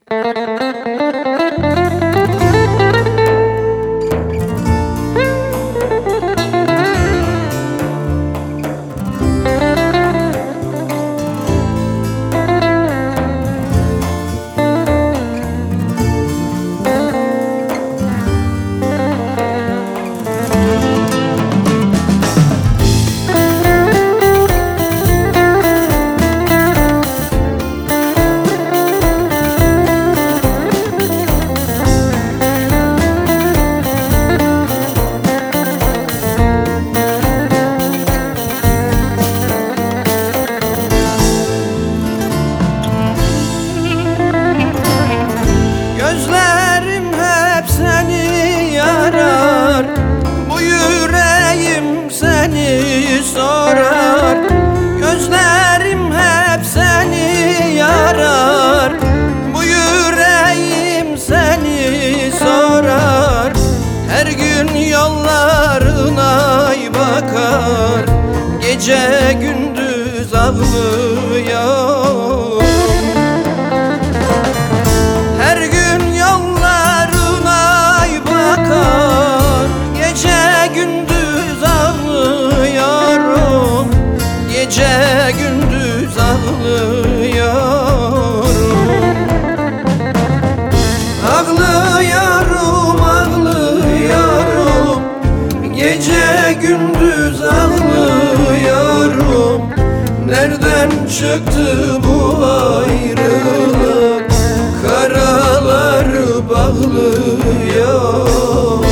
Gözlerim hep seni yarar, bu yüreğim seni sorar. Gözlerim hep seni yarar, bu yüreğim seni sorar. Her gün yollarına bakar, gece gündüz ağlıyor. Her gün yollarına bakar, gece gündüz ağlıyorum. Gece gündüz ağlıyorum. Ağlıyorum, ağlıyorum, gece gündüz ağlıyorum. Nereden çıktı bu ayrılık? Karaları bağlıyor.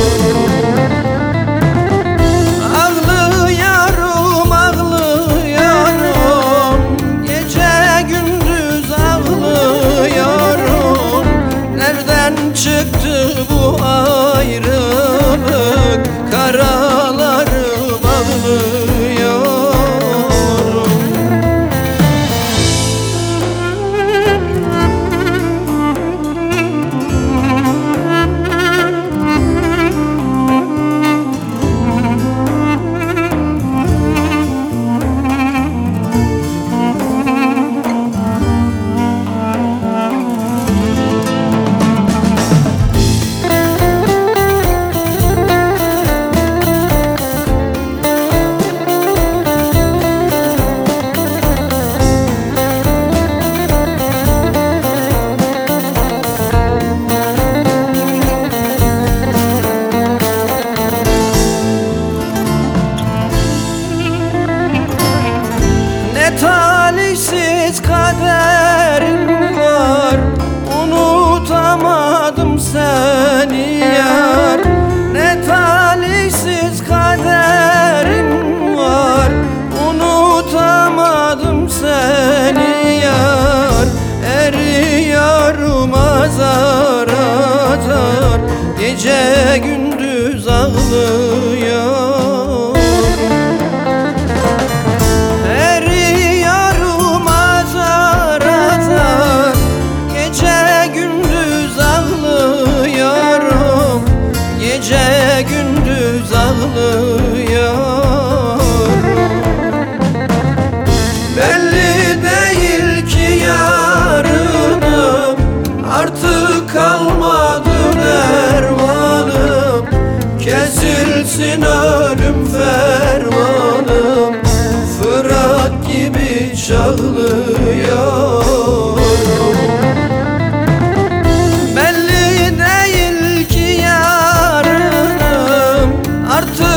Ağlıyorum, ağlıyorum, gece gündüz ağlıyorum. Nereden çıktı bu ayrılık? Karaları bağlıyor. Talihsiz kaderim var, unutamadım seni yar. Ne talihsiz kaderim var, unutamadım seni yar. Eriyorum azar azar, gece gündüz ağlıyor. Gece gündüz ağlıyorum. Belli değil ki yarınım, artık kalmadı dermanım. Kesilsin ölüm fermanım, Fırat gibi çağlıyorum. Belli değil ki artık